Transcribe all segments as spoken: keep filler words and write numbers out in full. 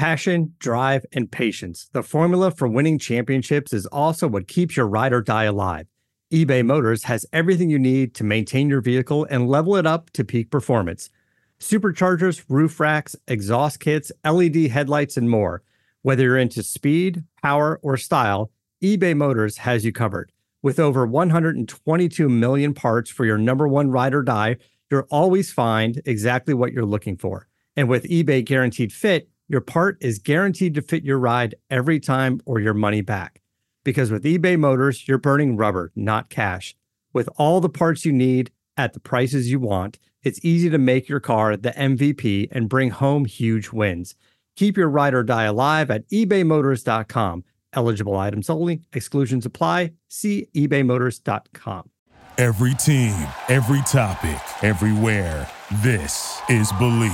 Passion, drive, and patience. The formula for winning championships is also what keeps your ride or die alive. eBay Motors has everything you need to maintain your vehicle and level it up to peak performance. Superchargers, roof racks, exhaust kits, L E D headlights, and more. Whether you're into speed, power, or style, eBay Motors has you covered. With over one hundred twenty-two million parts for your number one ride or die, you'll always find exactly what you're looking for. And with eBay Guaranteed Fit, your part is guaranteed to fit your ride every time or your money back. Because with eBay Motors, you're burning rubber, not cash. With all the parts you need at the prices you want, it's easy to make your car the M V P and bring home huge wins. Keep your ride or die alive at ebay motors dot com. Eligible items only. Exclusions apply. See ebay motors dot com. Every team, every topic, everywhere. This is Believe.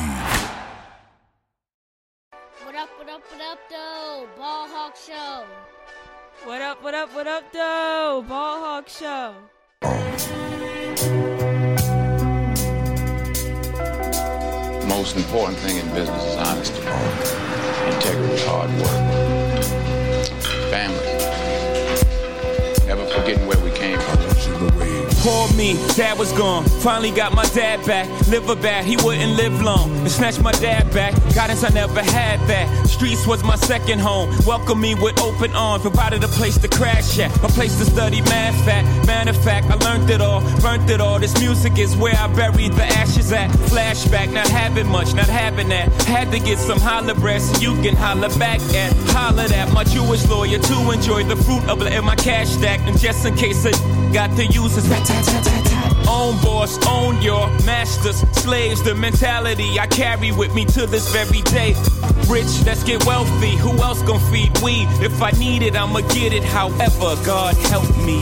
What up, what up, what up, though? Ball Hawk Show. What up, what up, what up, though? Ball Hawk Show. Most important thing in business is honesty, integrity, hard work, family, never forgetting where we came from. Called me, dad was gone. Finally got my dad back. Liver bad, he wouldn't live long. And snatched my dad back. Guidance, I never had that. Streets was my second home. Welcomed me with open arms. Provided a place to crash at. A place to study math at. Matter of fact, I learned it all. Burnt it all. This music is where I buried the ashes at. Flashback, not having much, not having that. Had to get some holler bread so you can holler back at. Hollered at my Jewish lawyer to enjoy the fruit of letting my cash stack. And just in case I got to use this. Own boss, own your masters, slaves, the mentality I carry with me to this very day. Rich, let's get wealthy, who else gon' feed we? If I need it, I'ma get it, however, God help me.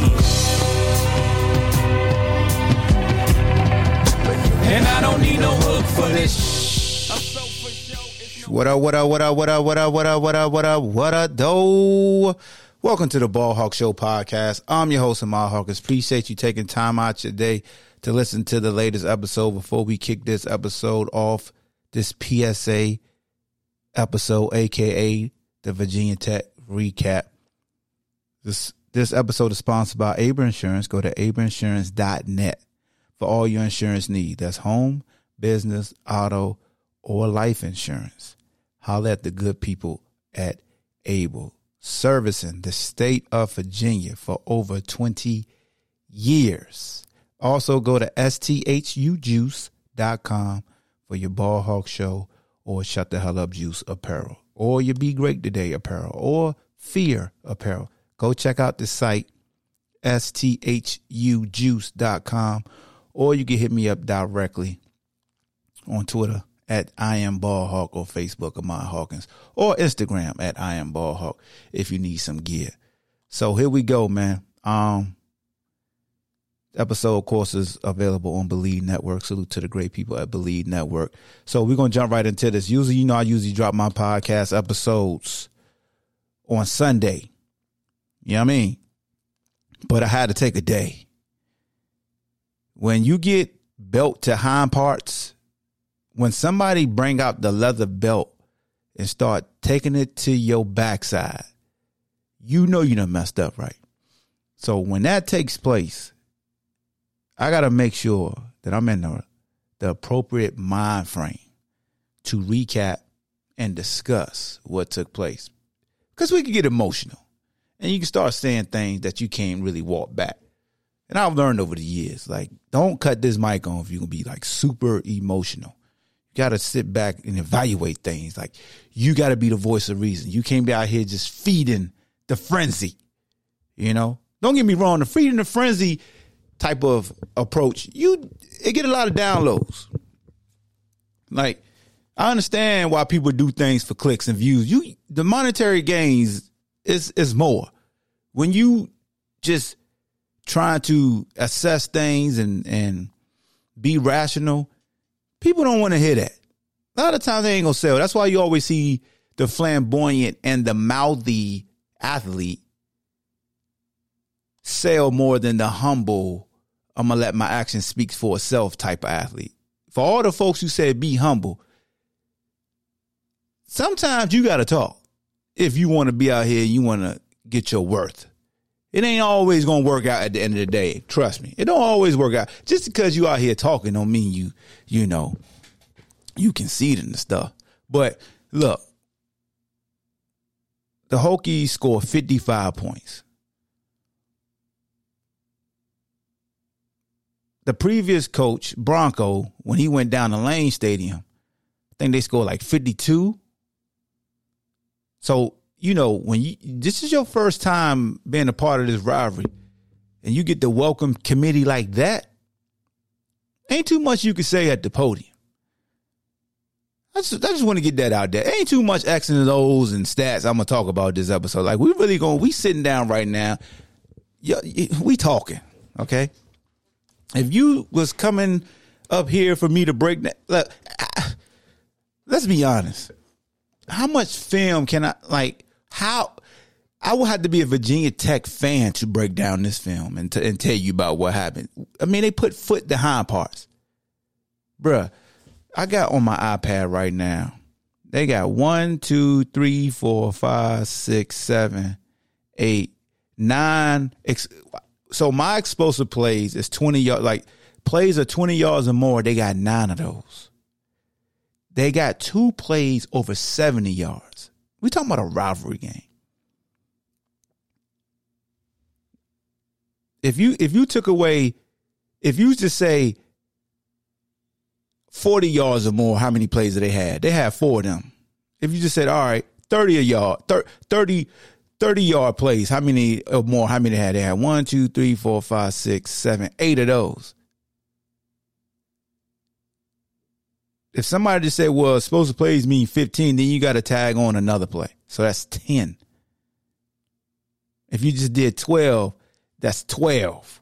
And I don't need no hook for this. What up, what up, what up, what up, what up, what up, what up, what up, what up, though? Welcome to the Ball Hawk Show podcast. I'm your host, Ahmad Hawkins. Appreciate you taking time out your day to listen to the latest episode. Before we kick this episode off, this P S A episode, a k a the Virginia Tech Recap. This this episode is sponsored by Aber Insurance. Go to aber insurance dot net for all your insurance needs. That's home, business, auto, or life insurance. Holler at the good people at Able. Servicing the state of Virginia for over twenty years. Also go to S T H U juice dot com for your Ball Hawk Show or Shut the Hell Up Juice apparel, or your Be Great Today apparel, or Fear apparel. Go check out the site, S T H U juice dot com, or you can hit me up directly on Twitter at I am Ball Hawk, or Facebook, Ahmad Hawkins, or Instagram at I am Ball Hawk if you need some gear. So here we go, man. Um, episode, of course, is available on Believe Network. Salute to the great people at Believe Network. So we're going to jump right into this. Usually, you know, I usually drop my podcast episodes on Sunday. You know what I mean? But I had to take a day. When you get belt to hind parts, when somebody bring out the leather belt and start taking it to your backside, you know you done messed up, right? So when that takes place, I got to make sure that I'm in the, the appropriate mind frame to recap and discuss what took place. Because we can get emotional and you can start saying things that you can't really walk back. And I've learned over the years, like, don't cut this mic on if you're going to be like super emotional. Got to sit back and evaluate things. Like, you got to be the voice of reason. You can't be out here just feeding the frenzy. You know, don't get me wrong. The feeding the frenzy type of approach, you it get a lot of downloads. Like, I understand why people do things for clicks and views. You the monetary gains is is more when you just trying to assess things and and be rational. People don't want to hear that. A lot of times they ain't going to sell. That's why you always see the flamboyant and the mouthy athlete sell more than the humble, I'm going to let my action speak for itself type of athlete. For all the folks who said be humble, sometimes you got to talk if you want to be out here and you want to get your worth. It ain't always going to work out at the end of the day. Trust me. It don't always work out. Just because you out here talking don't mean you, you know, you conceding the stuff. But look, the Hokies scored fifty-five points. The previous coach, Bronco, when he went down to Lane Stadium, I think they scored like fifty-two. So, you know, when you this is your first time being a part of this rivalry and you get the welcome committee like that, ain't too much you can say at the podium. I just, I just want to get that out there. Ain't too much X's and O's and stats I'm going to talk about this episode. Like, we really going, we sitting down right now. Yeah, we talking, okay? If you was coming up here for me to break that, look, let's be honest. How much film can I, like, how, I would have to be a Virginia Tech fan to break down this film and, to, and tell you about what happened. I mean, they put foot to hind parts. Bruh, I got on my iPad right now. They got one, two, three, four, five, six, seven, eight, nine. Ex- so my explosive plays is twenty yards. Like, plays are twenty yards or more. They got nine of those. They got two plays over seventy yards. We talking about a rivalry game. If you if you took away, if you just say forty yards or more, how many plays do they had? They had four of them. If you just said, all right, thirty a yard, thirty, thirty yard plays, how many or more, how many they had? They had one, two, three, four, five, six, seven, eight of those. If somebody just said, well, supposed to plays mean fifteen, then you got to tag on another play. So that's ten. If you just did twelve, that's twelve.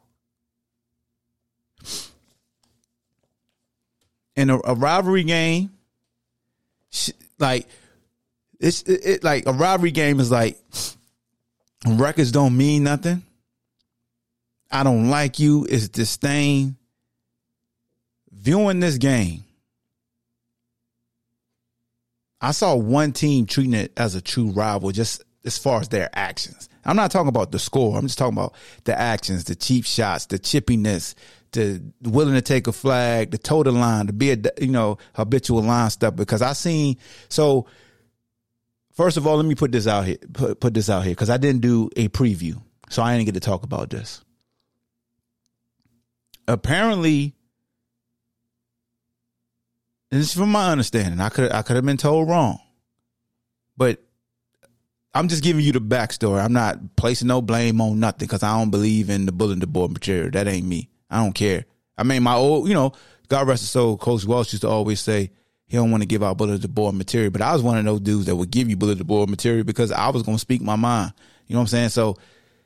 In a, a rivalry game, like it's it, it like a rivalry game is like records don't mean nothing. I don't like you. It's disdain. Viewing this game, I saw one team treating it as a true rival just as far as their actions. I'm not talking about the score. I'm just talking about the actions, the cheap shots, the chippiness, the willing to take a flag, the toe the line, to be a, you know, habitual line stuff. Because I seen, so first of all, let me put this out here, put, put this out here, because I didn't do a preview. So I didn't get to talk about this. Apparently, and this is from my understanding, I could I could have been told wrong, but I'm just giving you the backstory. I'm not placing no blame on nothing because I don't believe in the bulletin board material. That ain't me. I don't care. I mean, my old, you know, God rest his soul, Coach Welsh used to always say he don't want to give out bulletin board material, but I was one of those dudes that would give you bulletin board material because I was going to speak my mind. You know what I'm saying? So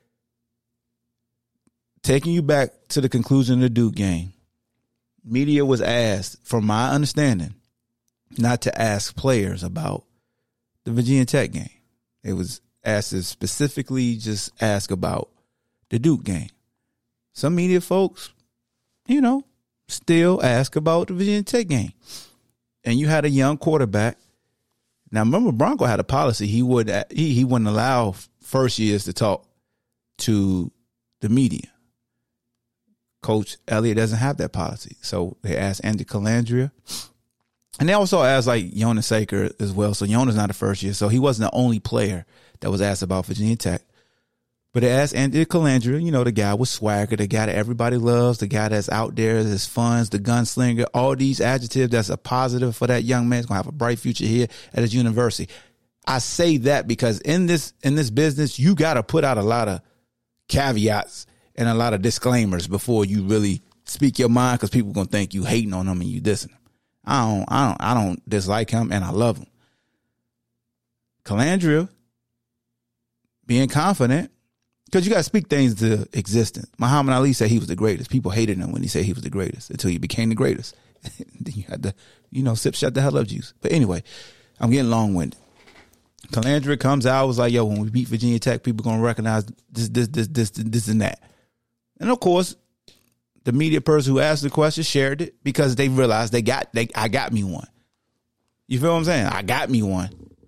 taking you back to the conclusion of the Duke game, media was asked, from my understanding, not to ask players about the Virginia Tech game. It was asked to specifically just ask about the Duke game. Some media folks, you know, still ask about the Virginia Tech game. And you had a young quarterback. Now, remember, Bronco had a policy. He would he, he wouldn't allow first years to talk to the media. Coach Elliott doesn't have that policy. So they asked Andy Calandria. And they also asked, like, Jonas Saker as well. So Jonas not a first year. So he wasn't the only player that was asked about Virginia Tech. But they asked Andy Calandria, you know, the guy with swagger, the guy that everybody loves, the guy that's out there, that's funds, the gunslinger, all these adjectives that's a positive for that young man. He's going to have a bright future here at his university. I say that because in this in this business, you got to put out a lot of caveats and a lot of disclaimers before you really speak your mind, because people are going to think you hating on them and you dissing them. I don't, I don't, I don't dislike him, and I love him. Calandria being confident, because you got to speak things to existence. Muhammad Ali said he was the greatest. People hated him when he said he was the greatest until he became the greatest. Then you had to, you know, sip, shut the hell up juice. But anyway, I'm getting long-winded. Calandria comes out, was like, yo, when we beat Virginia Tech, people going to recognize this, this, this, this, this, and that. And of course, the media person who asked the question shared it because they realized they got, they, I got me one. You feel what I'm saying? I got me one.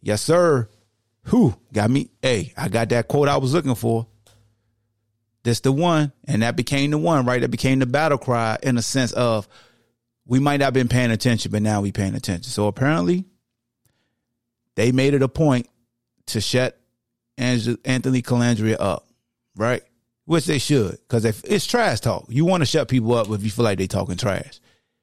Yes, sir. Who got me? Hey, I got that quote I was looking for. This the one, and that became the one, right? That became the battle cry in a sense of we might not have been paying attention, but now we paying attention. So apparently, they made it a point to shut Anthony Colandrea up, right? Which they should, because if it's trash talk. You want to shut people up if you feel like they talking trash.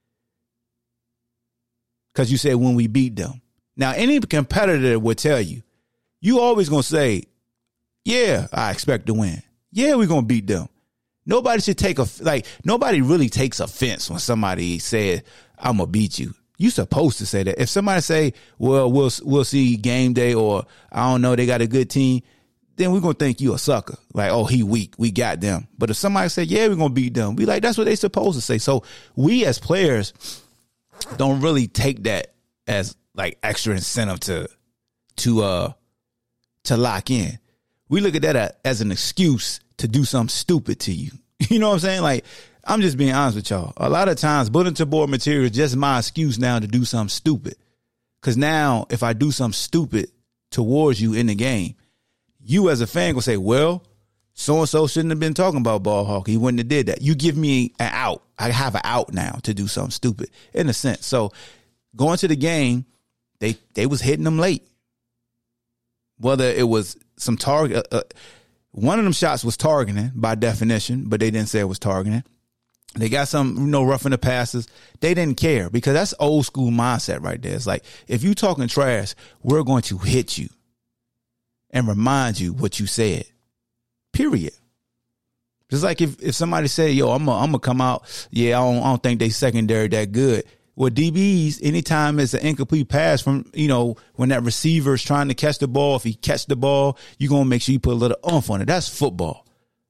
Because you said when we beat them. Now, any competitor would tell you, you always going to say, yeah, I expect to win. Yeah, we're going to beat them. Nobody should take a, like, nobody really takes offense when somebody says, I'm going to beat you. You supposed to say that. If somebody say, well, we'll we'll see game day, or I don't know, they got a good team, then we're going to think you a sucker. Like, oh, he weak. We got them. But if somebody say, yeah, we're going to beat them, we like, that's what they supposed to say. So we as players don't really take that as like extra incentive to, to, uh, to lock in. We look at that as an excuse to do something stupid to you. You know what I'm saying? Like, I'm just being honest with y'all. A lot of times, bulletin board material is just my excuse now to do something stupid. Because now, if I do something stupid towards you in the game, you as a fan will say, well, so-and-so shouldn't have been talking about ball hawk. He wouldn't have did that. You give me an out. I have an out now to do something stupid, in a sense. So, going to the game, they, they was hitting them late. Whether it was some target, uh, uh, one of them shots was targeting by definition, but they didn't say it was targeting. They got some, you know, roughing the passes. They didn't care, because that's old school mindset right there. It's like, if you talking trash, we're going to hit you and remind you what you said. Period. Just like if, if somebody say, yo, I'm going I'm to come out. Yeah, I don't, I don't think they secondary that good. Well, D Bs, anytime it's an incomplete pass from, you know, when that receiver is trying to catch the ball, if he catch the ball, you're going to make sure you put a little oomph on it. That's football.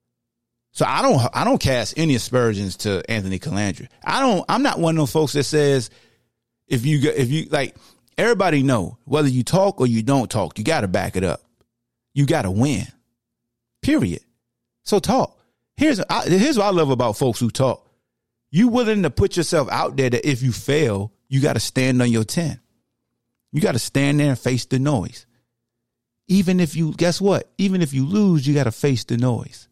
So I don't, I don't cast any aspersions to Anthony Colandrea. I don't, I'm not one of those folks that says, if you, if you, like, everybody know, whether you talk or you don't talk, you got to back it up. You got to win. Period. So talk. Here's, I, here's what I love about folks who talk. You willing to put yourself out there that if you fail, you got to stand on your ten. You got to stand there and face the noise. Even if you, guess what? Even if you lose, you got to face the noise.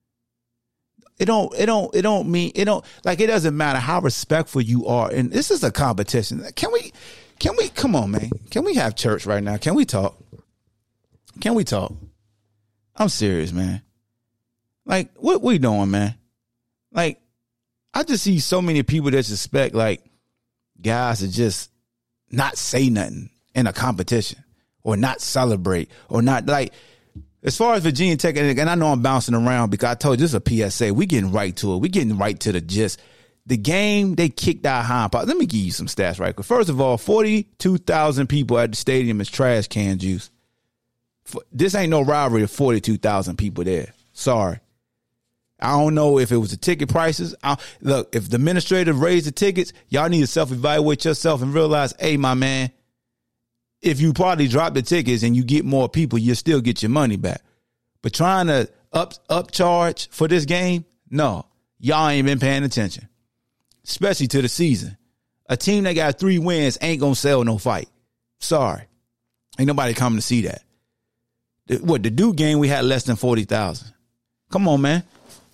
It don't, it don't, it don't mean, it don't, like, it doesn't matter how respectful you are. And this is a competition. Can we, can we, come on, man. Can we have church right now? Can we talk? Can we talk? I'm serious, man. Like, what we doing, man? Like, I just see so many people that suspect, like, guys to just not say nothing in a competition, or not celebrate, or not, like, as far as Virginia Tech, and I know I'm bouncing around because I told you this is a P S A. We getting right to it. We getting right to the gist. The game, they kicked our hind part. Let me give you some stats right quick. First of all, forty-two thousand people at the stadium is trash can juice. This ain't no rivalry of forty-two thousand people there. Sorry. I don't know if it was the ticket prices. I, look, if the administrator raised the tickets, y'all need to self-evaluate yourself and realize, hey, my man, if you probably drop the tickets and you get more people, you'll still get your money back. But trying to up upcharge for this game, no, y'all ain't been paying attention, especially to the season. A team that got three wins ain't going to sell no fight. Sorry. Ain't nobody coming to see that. The, what, the Duke game, we had less than forty thousand. Come on, man.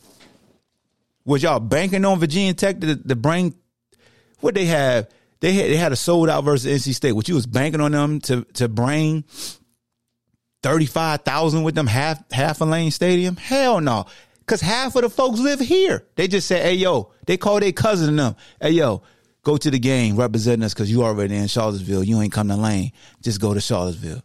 Was y'all banking on Virginia Tech to, to bring what they have? They had they had a sold out versus N C State. What you was banking on them to to bring thirty-five thousand with them half half a lane stadium? Hell no, because half of the folks live here. They just say, hey yo, they call their cousin and them. Hey yo, go to the game representing us because you already in Charlottesville. You ain't come to Lane. Just go to Charlottesville.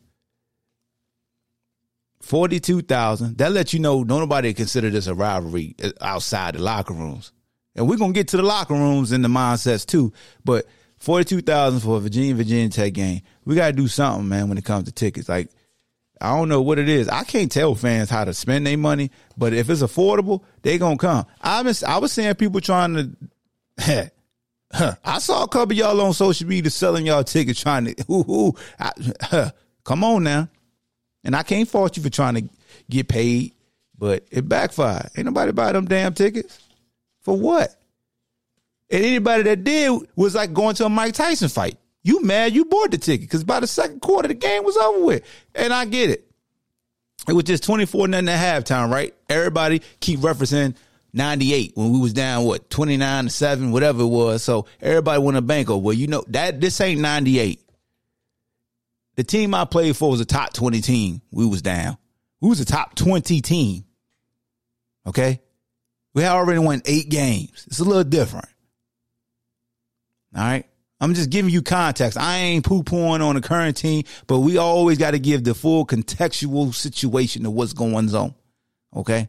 forty-two thousand. That lets you know nobody consider this a rivalry outside the locker rooms. And we're going to get to the locker rooms and the mindsets too. But forty-two thousand for a Virginia, Virginia Tech game. We got to do something, man, when it comes to tickets. Like, I don't know what it is. I can't tell fans how to spend their money, but if it's affordable, they going to come. I was, I was seeing people trying to, huh, I saw a couple of y'all on social media selling y'all tickets trying to, ooh, ooh, I, huh, come on now. And I can't fault you for trying to get paid, but it backfired. Ain't nobody buy them damn tickets. For what? And anybody that did was like going to a Mike Tyson fight. You mad you bought the ticket because by the second quarter, the game was over with. And I get it. It was just twenty-four nothing at halftime, right? Everybody keep referencing ninety-eight when we was down, what, twenty-nine to seven, whatever it was. So everybody went to bank. Well, you know, that this ain't ninety-eight. The team I played for was a top twenty team. We was down. We was a top twenty team. Okay? We had already won eight games. It's a little different. All right? I'm just giving you context. I ain't poo-pooing on the current team, but we always got to give the full contextual situation of what's going on. Okay?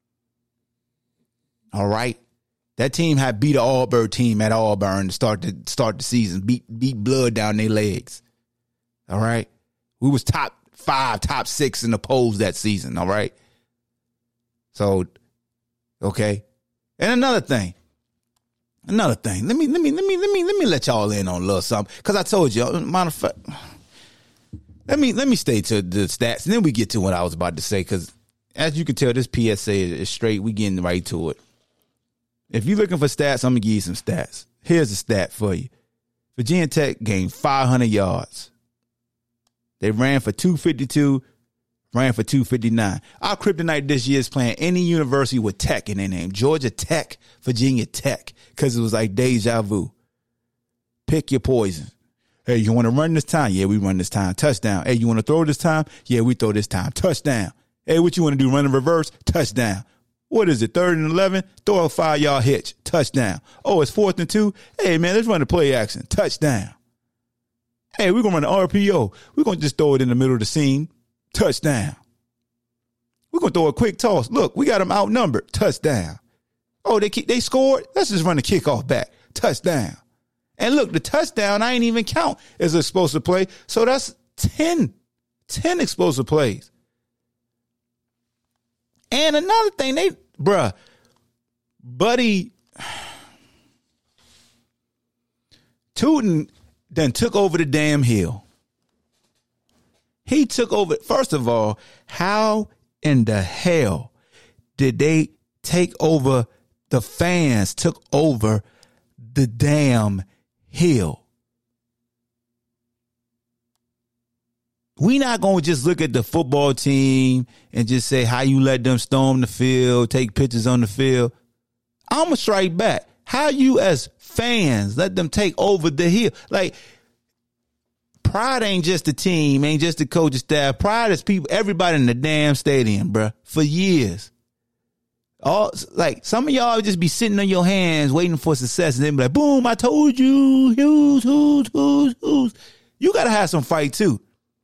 All right? That team had beat an Auburn team at Auburn to start the, start the season, beat, beat blood down their legs. All right? We was top five, top six in the polls that season. All right? So, okay. And another thing. Another thing, let me let me let me let me let me let y'all in on a little something because I told you. Matter of fact, let me let me stay to the stats and then we get to what I was about to say because as you can tell, this P S A is straight. We getting right to it. If you're looking for stats, I'm gonna give you some stats. Here's a stat for you: Virginia Tech gained five hundred yards. They ran for two fifty-two, ran for two fifty-nine. Our kryptonite this year is playing any university with Tech in their name: Georgia Tech, Virginia Tech. Because it was like deja vu. Pick your poison. Hey, you want to run this time? Yeah, we run this time. Touchdown. Hey, you want to throw this time? Yeah, we throw this time. Touchdown. Hey, what you want to do? Run in reverse? Touchdown. What is it? Third and eleven? Throw a five-yard hitch. Touchdown. Oh, it's fourth and two? Hey, man, let's run the play action. Touchdown. Hey, we're going to run the R P O. We're going to just throw it in the middle of the seam. Touchdown. We're going to throw a quick toss. Look, we got them outnumbered. Touchdown. Oh, they they scored? Let's just run the kickoff back. Touchdown. And look, the touchdown, I ain't even count as a explosive play. So that's ten, ten explosive plays. And another thing, they, bruh, Buddy Tootin then took over the damn hill. He took over. First of all, how in the hell did they take over? The fans took over the damn hill. We not going to just look at the football team and just say how you let them storm the field, take pictures on the field. I'm going to strike back. How you as fans let them take over the hill? Like, pride ain't just the team, ain't just the coaching staff. Pride is people, everybody in the damn stadium, bruh, for years. All like some of y'all just be sitting on your hands waiting for success and then be like, boom, I told you, who's, who's, who's, who's. You got to have some fight too.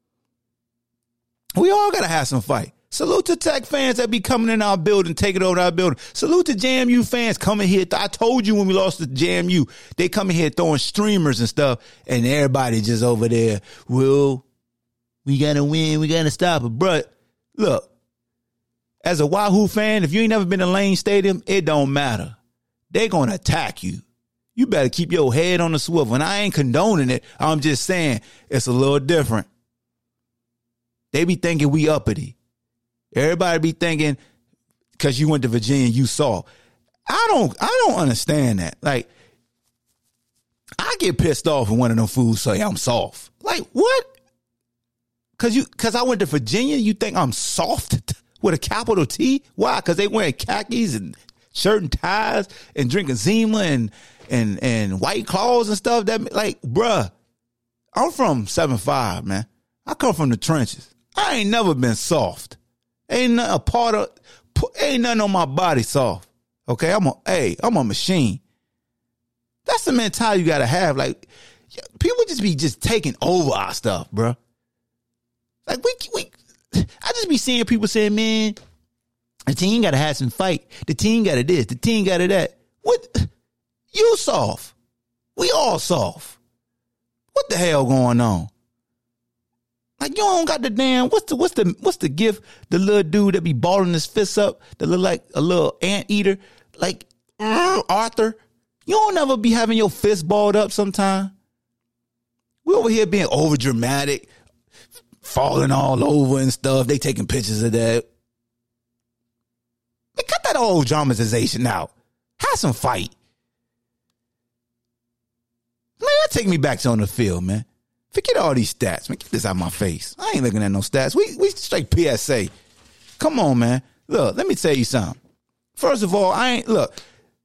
We all got to have some fight. Salute to Tech fans that be coming in our building, taking over our building. Salute to J M U fans coming here. I told you when we lost to J M U, they coming here throwing streamers and stuff and everybody just over there. Well, we got to win. We got to stop it. But look. As a Wahoo fan, if you ain't never been to Lane Stadium, it don't matter. They're going to attack you. You better keep your head on the swivel. And I ain't condoning it. I'm just saying it's a little different. They be thinking we uppity. Everybody be thinking because you went to Virginia, you saw. I don't, I don't understand that. Like, I get pissed off when one of them fools say I'm soft. Like, what? Because you, because I went to Virginia, you think I'm soft? With a capital T? Why? Because they wearing khakis and shirt and ties and drinking Zima and and and White Claws and stuff. That like, bruh, I'm from seven five, man. I come from the trenches. I ain't never been soft. Ain't nothing a part of, ain't nothing on my body soft. Okay, I'm a, hey, I'm a machine. That's the mentality you gotta have. Like, people just be just taking over our stuff, bruh. Like we we. I just be seeing people saying, man, the team got to have some fight. The team got to this. The team got to that. What? You soft. We all soft. What the hell going on? Like, you don't got the damn, what's the, what's the, what's the gift? The little dude that be balling his fists up, that look like a little anteater, like uh, Arthur. You don't ever be having your fist balled up sometime. We over here being over dramatic. Falling all over and stuff. They taking pictures of that. Man, cut that old dramatization out. Have some fight. Man, I take me back to on the field, man. Forget all these stats, man. Get this out of my face. I ain't looking at no stats. We we straight P S A. Come on, man. Look, let me tell you something. First of all, I ain't, look.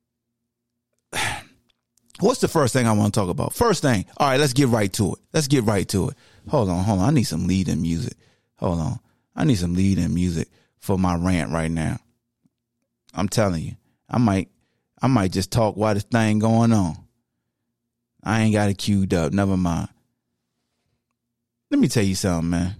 What's the first thing I want to talk about? First thing, all right, let's get right to it. Let's get right to it. Hold on, hold on. I need some lead-in music. Hold on. I need some lead-in music for my rant right now. I'm telling you, I might, I might just talk while this thing going on. I ain't got it queued up. Never mind. Let me tell you something, man.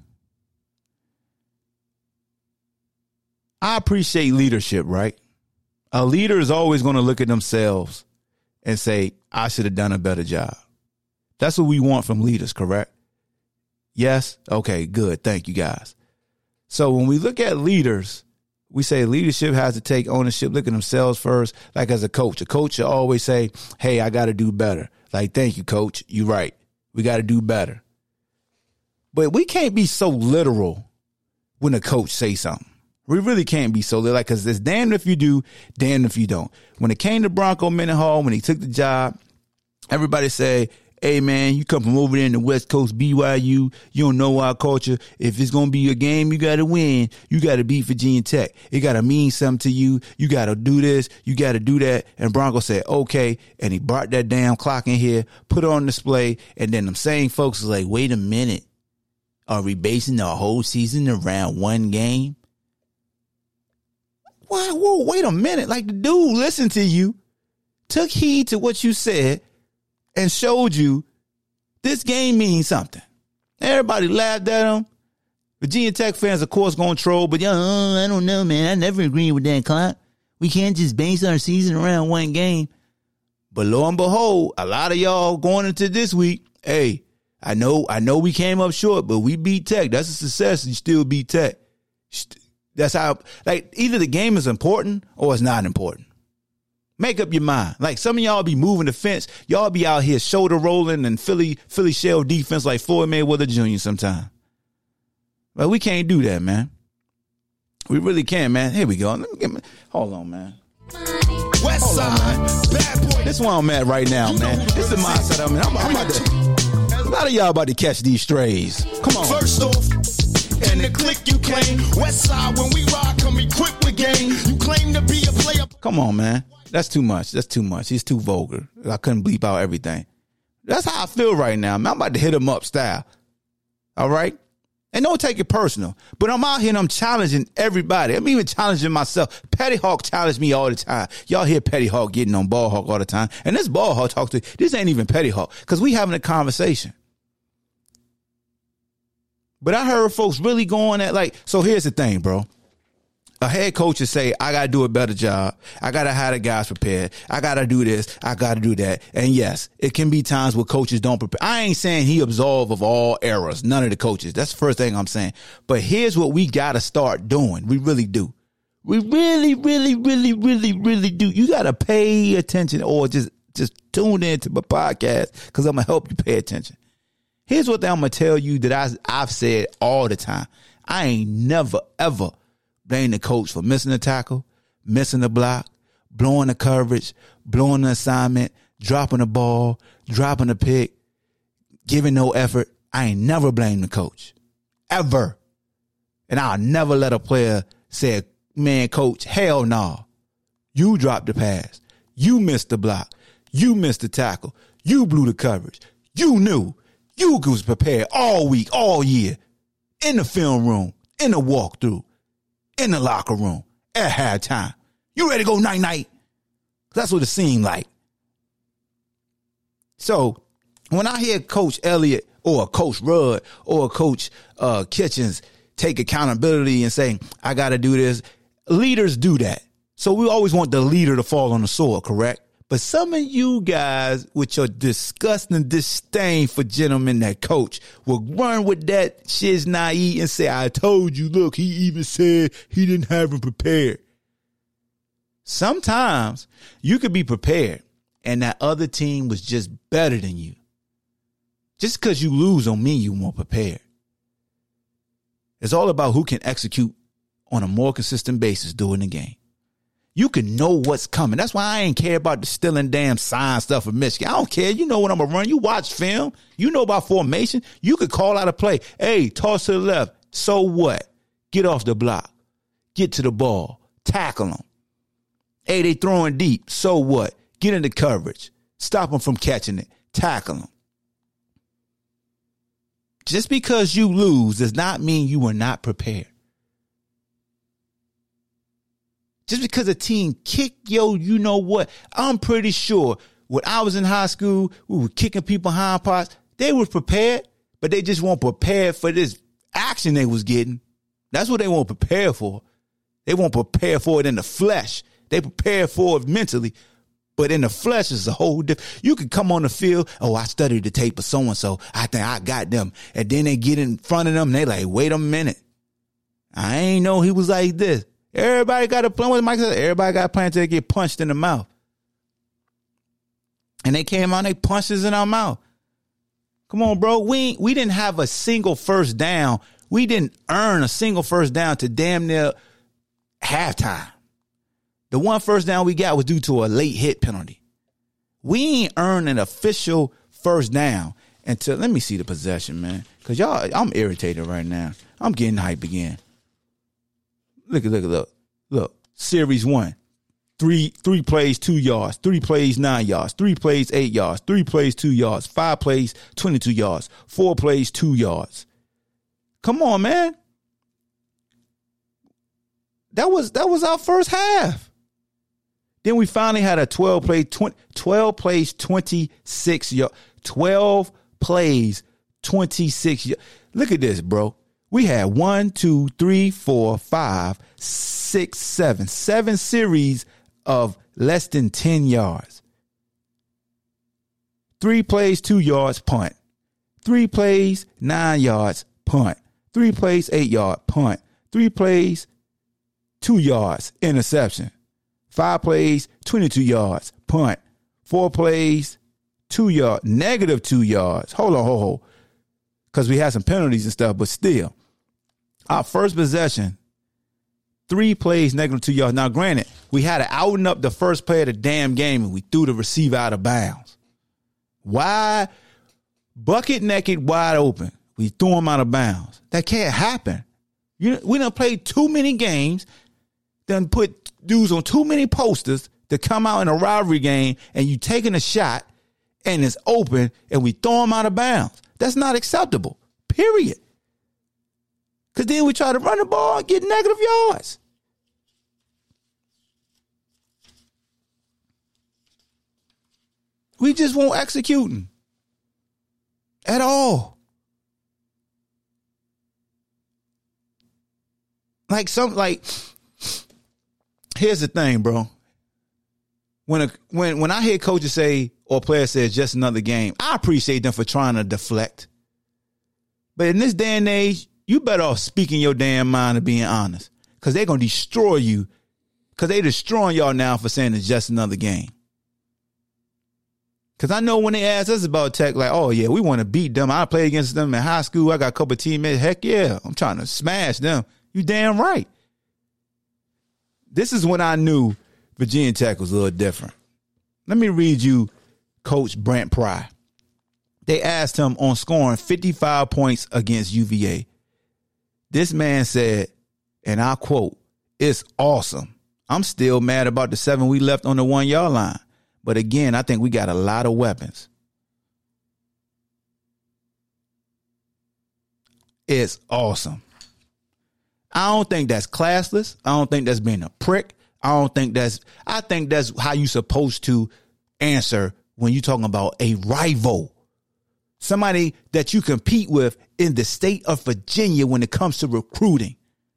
I appreciate leadership, right? A leader is always going to look at themselves and say, I should have done a better job. That's what we want from leaders, correct? Yes? Okay, good. Thank you, guys. So when we look at leaders, we say leadership has to take ownership, look at themselves first. Like as a coach, a coach should always say, hey, I got to do better. Like, thank you, coach. You're right. We got to do better. But we can't be so literal when a coach says something. We really can't be so literal, like, because it's damned if you do, damned if you don't. When it came to Bronco Mendenhall, when he took the job, everybody say, hey, man, you come from over there in the West Coast, B Y U. You don't know our culture. If it's going to be a game, you got to win. You got to beat Virginia Tech. It got to mean something to you. You got to do this. You got to do that. And Bronco said, okay. And he brought that damn clock in here, put it on display. And then them same folks was like, wait a minute. Are we basing the whole season around one game? Why? Whoa, wait a minute. Like, the dude listened to you, took heed to what you said, and showed you this game means something. Everybody laughed at him. Virginia Tech fans, of course, going to troll, but yo, I don't know, man. I never agreed with that clock. We can't just base our season around one game. But lo and behold, a lot of y'all going into this week, hey, I know, I know we came up short, but we beat Tech. That's a success. You still beat Tech. That's how, like, either the game is important or it's not important. Make up your mind. Like, some of y'all be moving the fence. Y'all be out here shoulder rolling and Philly, Philly shell defense like Floyd Mayweather Junior sometime. But we can't do that, man. We really can't, man. Here we go. Let me get my, hold on, man. West Side, bad boy. This is where I'm at right now, man. This is the mindset I'm in. I'm, I'm about to, a lot of y'all about to catch these strays. Come on. First off, and the click you claim. West Side, when we rock, come equipped with game. You claim to be a player. Come on, man. That's too much. That's too much. He's too vulgar. I couldn't bleep out everything. That's how I feel right now, man. I'm about to hit him up style. All right? And don't take it personal. But I'm out here and I'm challenging everybody. I'm even challenging myself. Petty Hawk challenged me all the time. Y'all hear Petty Hawk getting on Ball Hawk all the time. And this Ball Hawk talks to, this ain't even Petty Hawk, because we having a conversation. But I heard folks really going at, like, so here's the thing, bro. A head coach will say, I got to do a better job. I got to have the guys prepared. I got to do this. I got to do that. And yes, it can be times where coaches don't prepare. I ain't saying he absolved of all errors. None of the coaches. That's the first thing I'm saying. But here's what we got to start doing. We really do. We really, really, really, really, really do. You got to pay attention, or just, just tune in to my podcast, because I'm going to help you pay attention. Here's what I'm going to tell you that I, I've said all the time. I ain't never, ever blame the coach for missing a tackle, missing a block, blowing the coverage, blowing the assignment, dropping the ball, dropping a pick, giving no effort. I ain't never blamed the coach, ever. And I'll never let a player say, man, coach, hell no. You dropped the pass. You missed the block. You missed the tackle. You blew the coverage. You knew. You was prepared all week, all year, in the film room, in the walkthrough, in the locker room, at halftime. You ready to go night-night? That's what it seemed like. So when I hear Coach Elliott or Coach Rudd or Coach uh, Kitchens take accountability and say, I got to do this, leaders do that. So we always want the leader to fall on the sword, correct? But some of you guys, with your disgusting disdain for gentlemen that coach, will run with that shiz naive and say, I told you, look, he even said he didn't have him prepared. Sometimes you could be prepared and that other team was just better than you. Just because you lose don't mean you weren't prepared. It's all about who can execute on a more consistent basis during the game. You can know what's coming. That's why I ain't care about the stealing damn sign stuff of Michigan. I don't care. You know what I'm going to run. You watch film. You know about formation. You could call out a play. Hey, toss to the left. So what? Get off the block. Get to the ball. Tackle them. Hey, they throwing deep. So what? Get into coverage. Stop them from catching it. Tackle them. Just because you lose does not mean you were not prepared. Just because a team kicked, yo, you know what? I'm pretty sure when I was in high school, we were kicking people hind parts. They were prepared, but they just weren't prepared for this action they was getting. That's what they weren't prepared for. They weren't prepared for it in the flesh. They prepared for it mentally, but in the flesh is a whole different. You could come on the field, oh, I studied the tape of so-and-so. I think I got them. And then they get in front of them, and they like, wait a minute. I ain't know he was like this. Everybody got a plan. What Mike said, everybody got a plan until they get punched in the mouth. And they came out and they punched us in our mouth. Come on, bro. We we didn't have a single first down. We didn't earn a single first down to damn near halftime. The one first down we got was due to a late hit penalty. We ain't earned an official first down until, let me see the possession, man. Because y'all, I'm irritated right now. I'm getting hype again. Look at, look at, look, look. Series one, three, three plays, two yards. Three plays, nine yards. Three plays, eight yards. Three plays, two yards. Five plays, twenty-two yards. Four plays, two yards. Come on, man. That was that was our first half. Then we finally had a twelve play, twenty, twelve plays, twenty-six yards. twelve plays, twenty-six yards. Look at this, bro. We had one, two, three, four, five, six, seven. Seven series of less than ten yards. Three plays, two yards, punt. Three plays, nine yards, punt. Three plays, eight yard, punt. Three plays, two yards, interception. Five plays, twenty-two yards, punt. Four plays, two yards, negative two yards. Hold on, hold on. Because we had some penalties and stuff, but still. Our first possession, three plays, negative two yards. Now, granted, we had to outen up the first play of the damn game, and we threw the receiver out of bounds. Wide, bucket naked, wide open. We threw him out of bounds. That can't happen. You, we done played too many games, done put dudes on too many posters to come out in a rivalry game, and you taking a shot, and it's open, and we throw him out of bounds. That's not acceptable, period. Because then we try to run the ball and get negative yards. We just won't executing at all. Like some, like, here's the thing, bro. When a when when I hear coaches say or players say it's just another game, I appreciate them for trying to deflect. But in this day and age, you better off speaking your damn mind and being honest. Because they're going to destroy you. Because they're destroying y'all now for saying it's just another game. Because I know when they ask us about Tech, like, oh, yeah, we want to beat them. I played against them in high school. I got a couple of teammates. Heck, yeah, I'm trying to smash them. You damn right. This is when I knew Virginia Tech was a little different. Let me read you Coach Brent Pry. They asked him on scoring fifty-five points against U V A. This man said, and I quote, "It's awesome. I'm still mad about the seven we left on the one-yard line. But again, I think we got a lot of weapons." It's awesome. I don't think that's classless. I don't think that's being a prick. I don't think that's, I think that's how you're supposed to answer when you're talking about a rival. Somebody that you compete with in the state of Virginia when it comes to recruiting.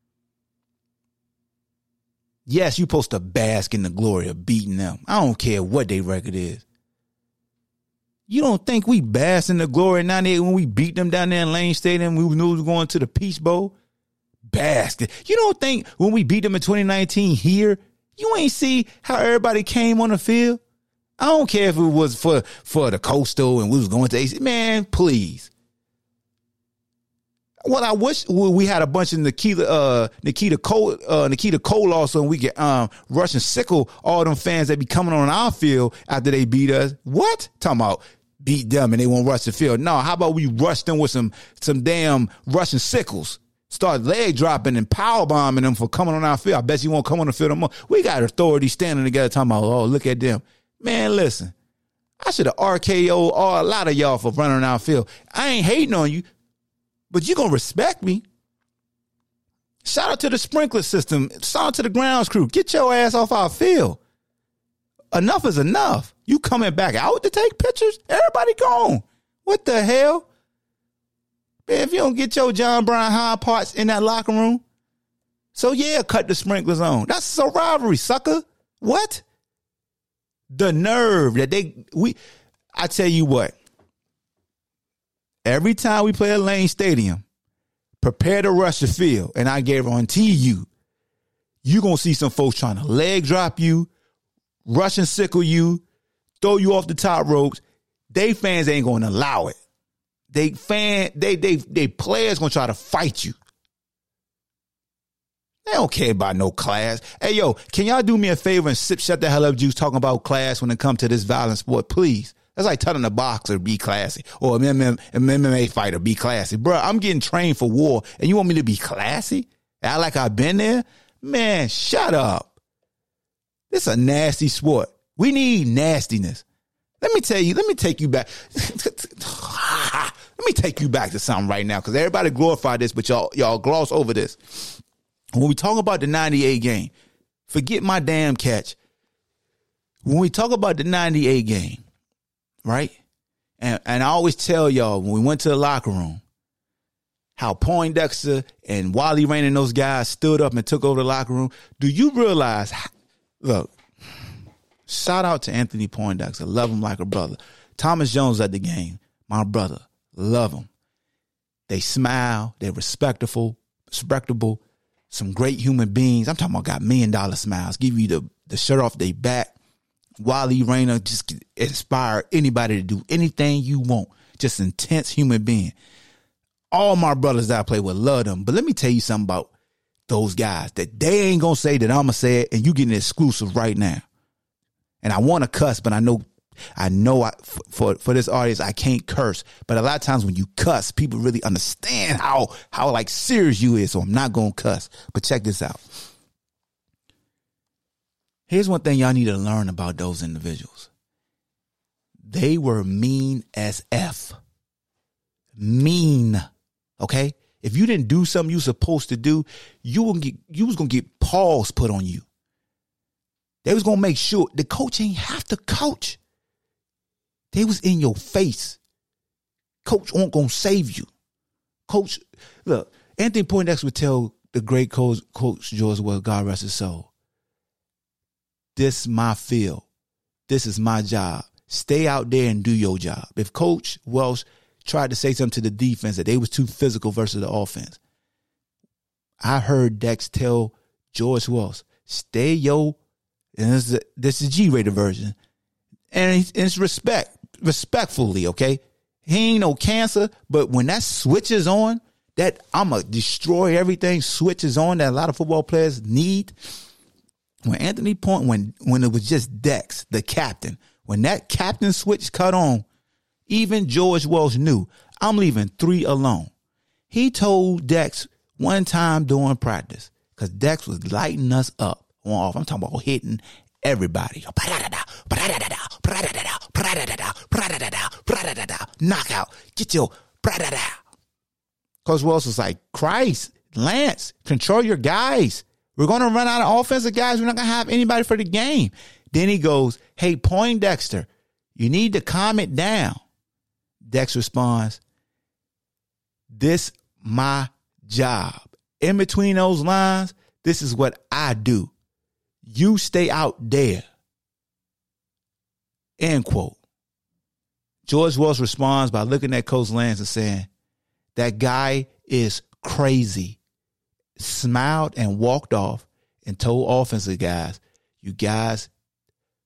Yes, you're supposed to bask in the glory of beating them. I don't care what their record is. You don't think we bask in the glory in ninety-eight when we beat them down there in Lane Stadium? We knew we were going to the Peach Bowl. Bask. You don't think when we beat them in twenty nineteen here, you ain't see how everybody came on the field? I don't care if it was for, for the Coastal and we was going to A C. Man, please. Well, I wish we had a bunch of Nikita, uh, Nikita Cole, uh, Nikita Cole also, and we get um, rush and sickle all them fans that be coming on our field after they beat us. What? Talking about beat them and they won't rush the field. No, how about we rush them with some some damn Russian sickles? Start leg dropping and power bombing them for coming on our field. I bet you won't come on the field no more. We got authority standing together talking about, oh, look at them. Man, listen, I should have R K O'd all, a lot of y'all for running on our field. I ain't hating on you, but you going to respect me. Shout out to the sprinkler system. Shout out to the grounds crew. Get your ass off our field. Enough is enough. You coming back out to take pictures? Everybody gone. What the hell? Man, if you don't get your John Brown high parts in that locker room, so yeah, cut the sprinklers on. That's a rivalry, sucker. What? The nerve that they, we, I tell you what, every time we play at Lane Stadium, prepare to rush the field, and I guarantee you, you're going to see some folks trying to leg drop you, rush and sickle you, throw you off the top ropes. They fans ain't going to allow it. They fan, they they they players going to try to fight you. They don't care about no class. Hey, yo, can y'all do me a favor and sip shut the hell up juice talking about class when it comes to this violent sport, please? That's like telling a boxer be classy or an M M A fighter be classy. Bro, I'm getting trained for war and you want me to be classy? Act like I've been there? Man, shut up. This is a nasty sport. We need nastiness. Let me tell you, let me take you back. Let me take you back to something right now because everybody glorify this, but y'all, y'all gloss over this. When we talk about the ninety-eight game, forget my damn catch. When we talk about the ninety-eight game, right? And and I always tell y'all when we went to the locker room, how Poindexter and Wally Rain and those guys stood up and took over the locker room. Do you realize, look, shout out to Anthony Poindexter. Love him like a brother. Thomas Jones at the game, my brother. Love him. They smile. They're respectful, respectable. Some great human beings. I'm talking about got million dollar smiles. Give you the, the shirt off their back. Wally Rayner just inspire anybody to do anything you want. Just intense human being. All my brothers that I play with love them. But let me tell you something about those guys that they ain't going to say that I'm going to say it and you getting exclusive right now. And I want to cuss, but I know I know I, for for this audience, I can't curse. But a lot of times when you cuss, people really understand how, how like serious you is. So I'm not going to cuss. But check this out. Here's one thing y'all need to learn about those individuals. They were mean as F. Mean. Okay? If you didn't do something you were supposed to do, you, will get, you was going to get paws put on you. They was going to make sure the coach ain't have to coach. They was in your face. Coach ain't going to save you. Coach, look, Anthony Poindexter would tell the great coach, Coach George Wells, God rest his soul, this is my field. This is my job. Stay out there and do your job. If Coach Welsh tried to say something to the defense that they was too physical versus the offense, I heard Dex tell George Welsh, stay yo, and this is, this is G-rated version, and it's, it's respect, respectfully, okay? He ain't no cancer, but when that switches on, that I'm going to destroy everything switches on that a lot of football players need. When Anthony Point, when when it was just Dex, the captain, when that captain switch cut on, even George Welsh knew, I'm leaving three alone. He told Dex one time during practice, because Dex was lighting us up on off. I'm talking about hitting everybody. Knockout. Get your Coach Welsh was like, Christ, Lance, control your guys. We're going to run out of offensive guys. We're not going to have anybody for the game. Then he goes, hey, Poindexter, you need to calm it down. Dex responds, this my job. In between those lines, this is what I do. You stay out there. End quote. George Welsh responds by looking at Coach Lance and saying, that guy is crazy. Smiled and walked off and told offensive guys, you guys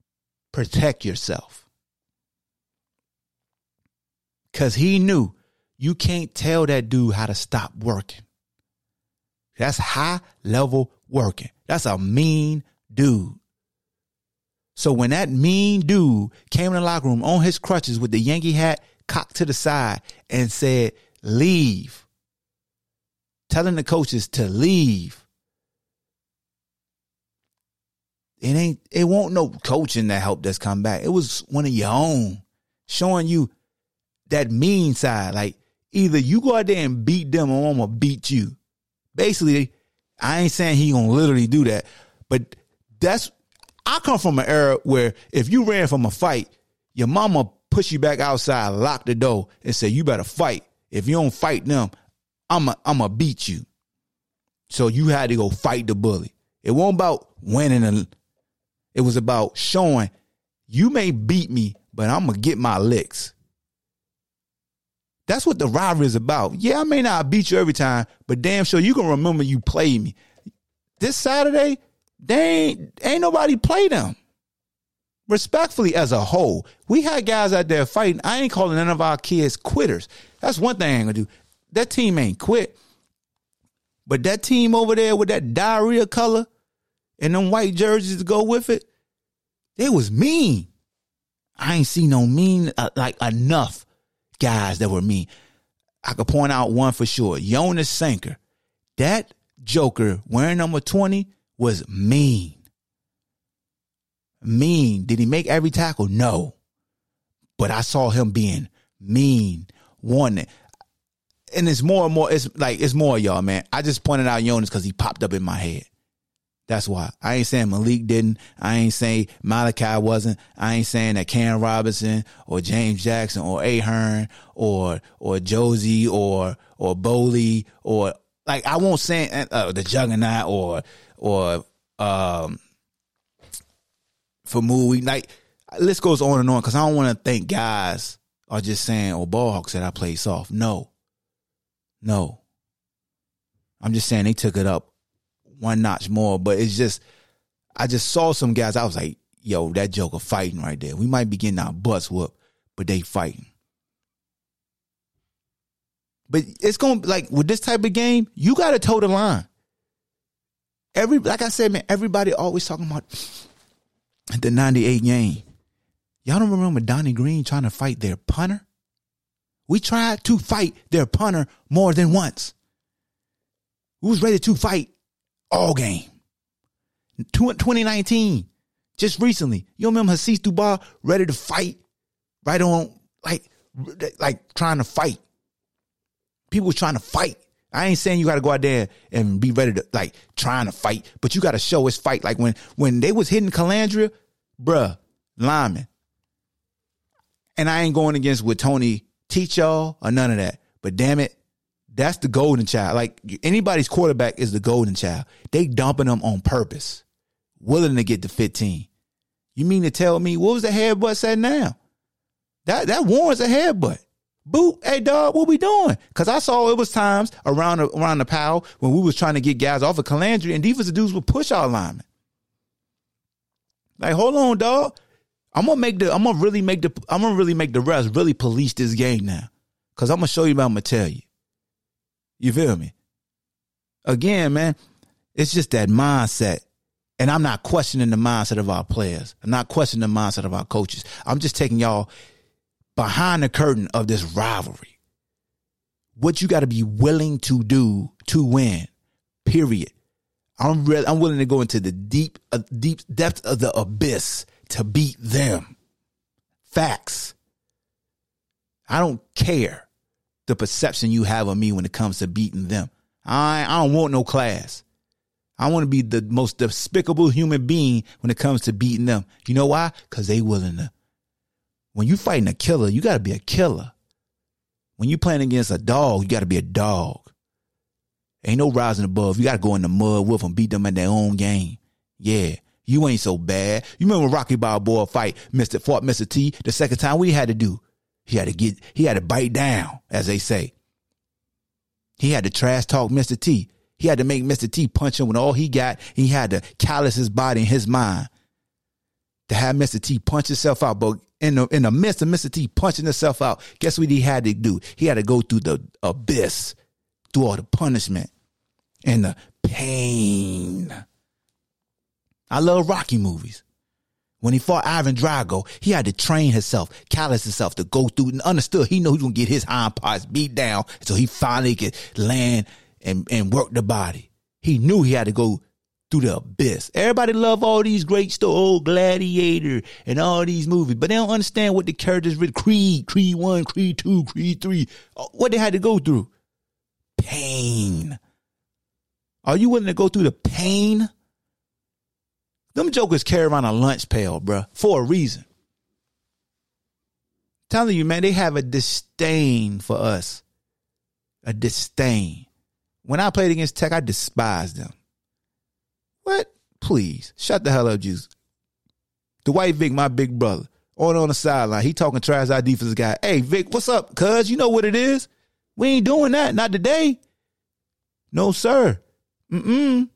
protect yourself. Because he knew You can't tell that dude how to stop working. That's high level working. That's a mean dude. So when that mean dude came in the locker room on his crutches with the Yankee hat cocked to the side and said, leave, telling the coaches to leave, it ain't, it won't no coaching that helped us come back. It was one of your own showing you that mean side. Like, either you go out there and beat them or I'm going to beat you. Basically, I ain't saying he going to literally do that, but that's, I come from an era where if you ran from a fight, your mama push you back outside, lock the door, and say, you better fight. If you don't fight them, I'm a, I'm a beat you. So you had to go fight the bully. It wasn't about winning. A, it was about showing, you may beat me, but I'm going to get my licks. That's what the rivalry is about. Yeah, I may not beat you every time, but damn sure you can remember you played me. This Saturday, they ain't, ain't nobody play them. Respectfully, as a whole, we had guys out there fighting. I ain't calling none of our kids quitters. That's one thing I ain't gonna do. That team ain't quit. But that team over there with that diarrhea color and them white jerseys to go with it, they was mean. I ain't seen no mean, uh, like enough guys that were mean. I could point out one for sure. Jonas Sanker. That joker wearing number twenty was mean. Mean. Did he make every tackle? No. But I saw him being mean. Wanting. And it's more and more, it's like, it's more, y'all, man. I just pointed out Jonas because he popped up in my head. That's why. I ain't saying Malik didn't. I ain't saying Malachi wasn't. I ain't saying that Cam Robinson or James Jackson or Ahern or or Josie or or Boley or, like, I won't say uh, the Juggernaut or or um for movie. Like, list goes on and on because I don't want to think guys are just saying, oh, ball hawks said I played soft. No. No. I'm just saying they took it up one notch more, but it's just, I just saw some guys, I was like, yo, that joker fighting right there. We might be getting our butts whooped, but they fighting. But it's going to, like, with this type of game, you got to toe the line. Every, like I said, man, everybody always talking about the ninety-eight game. Y'all don't remember Donnie Green trying to fight their punter? We tried to fight their punter more than once. We was ready to fight all game. twenty nineteen, just recently. You remember Hassis Dubois ready to fight right on, like, like trying to fight. People was trying to fight. I ain't saying you got to go out there and be ready to, like, trying to fight, but you got to show us fight. Like when, when they was hitting Calandria, bruh, lineman. And I ain't going against what Tony teach y'all or none of that. But damn it, that's the golden child. Like, anybody's quarterback is the golden child. They dumping them on purpose, willing to get to fifteen. You mean to tell me, what was the headbutt said now? That that warrants a headbutt. Boot, hey, dog, what we doing? Because I saw it was times around the, around the Powell when we was trying to get guys off of Calandria and defensive dudes would push our linemen. Like, hold on, dog. I'm gonna make the. I'm gonna really make the. I'm gonna really make the refs really police this game now, because I'm gonna show you what I'm gonna tell you. You feel me? Again, man, it's just that mindset, and I'm not questioning the mindset of our players. I'm not questioning the mindset of our coaches. I'm just taking y'all behind the curtain of this rivalry. What you got to be willing to do to win. Period. I'm real. I'm willing to go into the deep, uh, deep depth of the abyss to beat them. Facts. I don't care the perception you have of me when it comes to beating them. I, I don't want no class. I want to be the most despicable human being when it comes to beating them. You know why? Because they willing to. When you fighting a killer, you got to be a killer. When you playing against a dog, you got to be a dog. Ain't no rising above. You got to go in the mud with them, beat them at their own game. Yeah. You ain't so bad. You remember Rocky Balboa fight Mister fought Mister T the second time? What he had to do? He had to get, he had to bite down, as they say. He had to trash talk Mister T. He had to make Mister T punch him with all he got. He had to callous his body and his mind. to have Mister T punch himself out. But in the, in the midst of Mister T punching himself out, guess what he had to do? He had to go through the abyss, through all the punishment and the pain. I love Rocky movies. When he fought Ivan Drago, he had to train himself, callous himself to go through and understood he knew he was going to get his hind parts beat down so he finally could land and, and work the body. He knew he had to go through the abyss. Everybody love all these great stories, old Gladiator and all these movies, but they don't understand what the characters really, Creed, Creed one, Creed two, Creed three, what they had to go through. Pain. Are you willing to go through the pain? Them jokers carry around a lunch pail, bruh, for a reason. Telling you, man, they have a disdain for us. A disdain. When I played against Tech, I despised them. What? Please, shut the hell up, Juice. Dwight Vick, my big brother, on on the sideline, he talking trash, our defensive guy. Hey, Vic, what's up, cuz? You know what it is? We ain't doing that. Not today. No, sir. Mm-mm.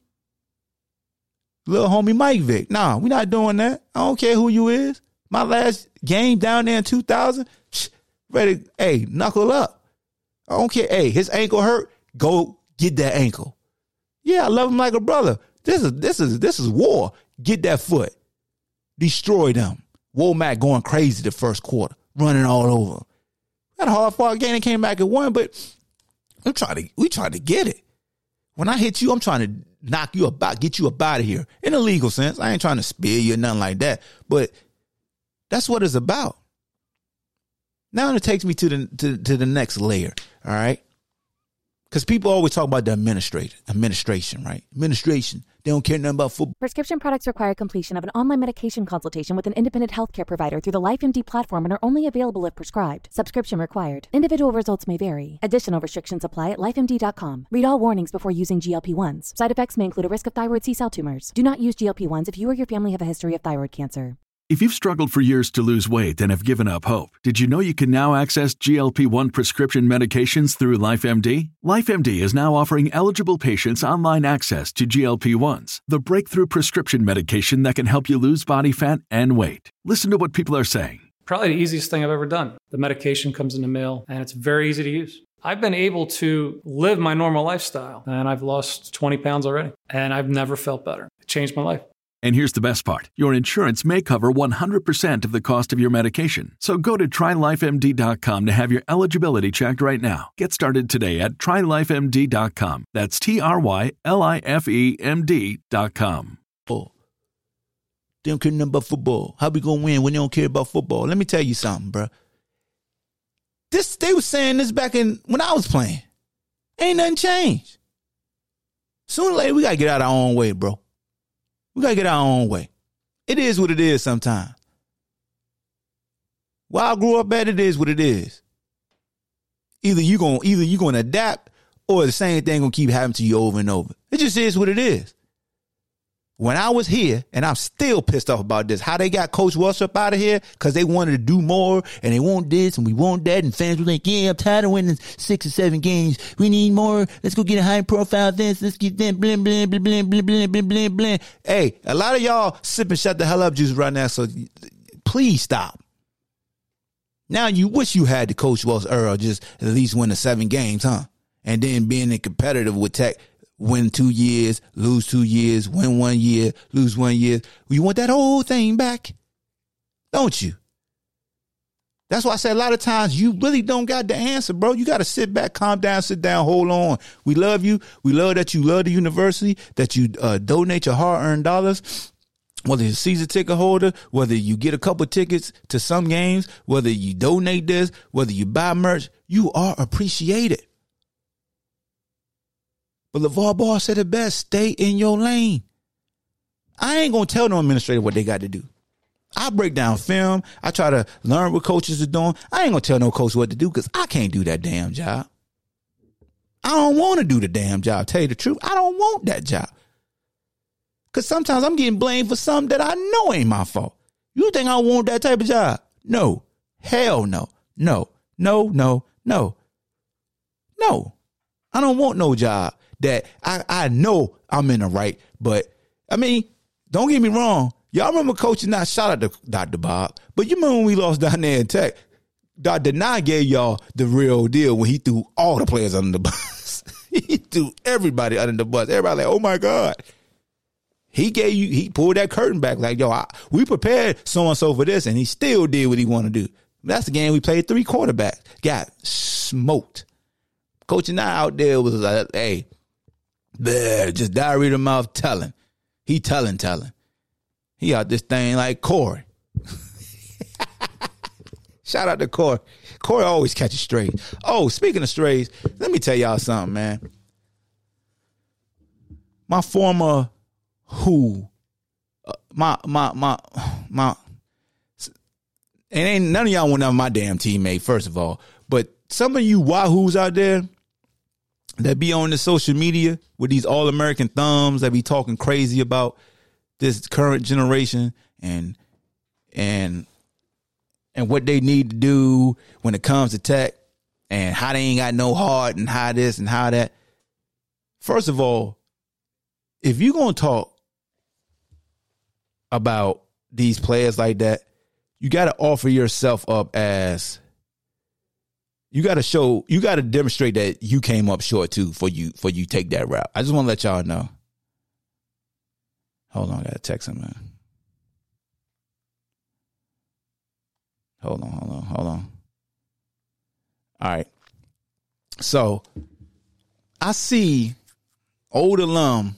Little homie Mike Vick. Nah, we not doing that. I don't care who you is. My last game down there in two thousand, ready, hey, knuckle up. I don't care. Hey, his ankle hurt. Go get that ankle. Yeah, I love him like a brother. This is this is this is war. Get that foot. Destroy them. Womack going crazy the first quarter, running all over. That hard fought game and came back and won, but I'm trying to we trying to get it. When I hit you, I'm trying to knock you about, get you up out of here. In a legal sense, I ain't trying to spear you or nothing like that. But that's what it's about. Now it takes me to the to, to the next layer. All right. Because people always talk about the administrator, administration, right? Administration. They don't care nothing about football. Prescription products require completion of an online medication consultation with an independent healthcare provider through the LifeMD platform and are only available if prescribed. Subscription required. Individual results may vary. Additional restrictions apply at life M D dot com. Read all warnings before using G L P ones. Side effects may include a risk of thyroid C-cell tumors. Do not use G L P ones if you or your family have a history of thyroid cancer. If you've struggled for years to lose weight and have given up hope, did you know you can now access G L P one prescription medications through LifeMD? LifeMD is now offering eligible patients online access to G L P ones, the breakthrough prescription medication that can help you lose body fat and weight. Listen to what people are saying. Probably the easiest thing I've ever done. The medication comes in the mail, and it's very easy to use. I've been able to live my normal lifestyle, and I've lost twenty pounds already, and I've never felt better. It changed my life. And here's the best part. Your insurance may cover one hundred percent of the cost of your medication. So go to try life M D dot com to have your eligibility checked right now. Get started today at try life M D dot com. That's T R Y L I F E M D dot com. Oh, they don't care nothing about football. How we gonna win when they don't care about football? Let me tell you something, bro. This they were saying this back in when I was playing. Ain't nothing changed. Sooner or later, we gotta get out of our own way, bro. We got to get our own way. It is what it is sometimes. Where I grew up at, it is what it is. Either you gonna either you gonna adapt or the same thing gonna keep happening to you over and over. It just is what it is. When I was here, and I'm still pissed off about this, how they got Coach Welsh up out of here because they wanted to do more and they want this and we want that, and fans were like, yeah, I'm tired of winning six or seven games. We need more. Let's go get a high profile this. Let's get them blim, blim, blim, blim, blim, blim, blim, blim, blim. Hey, a lot of y'all sipping shut the hell up juice right now, so please stop. Now you wish you had the Coach Welsh era, just at least win the seven games, huh? And then being competitive with Tech. Win two years, lose two years, win one year, lose one year. You want that whole thing back, don't you? That's why I say a lot of times you really don't got the answer, bro. You got to sit back, calm down, sit down, hold on. We love you. We love that you love the university, that you uh, donate your hard-earned dollars, whether you're a season ticket holder, whether you get a couple tickets to some games, whether you donate this, whether you buy merch, you are appreciated. But LeVar Ball said it best, stay in your lane. I ain't going to tell no administrator what they got to do. I break down film. I try to learn what coaches are doing. I ain't going to tell no coach what to do because I can't do that damn job. I don't want to do the damn job. Tell you the truth, I don't want that job. Because sometimes I'm getting blamed for something that I know ain't my fault. You think I want that type of job? No. Hell no. No. No, no, no. No. I don't want no job that I, I know I'm in the right. But, I mean, don't get me wrong. Y'all remember coaching now? Shout out to Doctor Bob. But you remember when we lost down there in Tech? Doctor Nye gave y'all the real deal when he threw all the players under the bus. He threw everybody under the bus. Everybody like, oh my God. He gave you, he pulled that curtain back like, yo, I, we prepared so-and-so for this, and he still did what he wanted to do. That's the game we played three quarterbacks. Got smoked. Coaching Nye out there was like, hey, bleh, just diarrhea of the mouth telling. He telling, telling. He out this thing like Corey. Shout out to Corey. Corey always catches strays. Oh, speaking of strays, let me tell y'all something, man. My former who, uh, my, my, my, my, and ain't none of y'all want to my damn teammate, first of all. But some of you wahoos out there that be on the social media with these all-American thumbs that be talking crazy about this current generation and and and what they need to do when it comes to tech and how they ain't got no heart and how this and how that. First of all, if you're going to talk about these players like that, you got to offer yourself up as, you got to show, you got to demonstrate that you came up short too for you, for you take that route. I just want to let y'all know. Hold on, I got to text him, man. Hold on, hold on, hold on. All right. So I see old alum.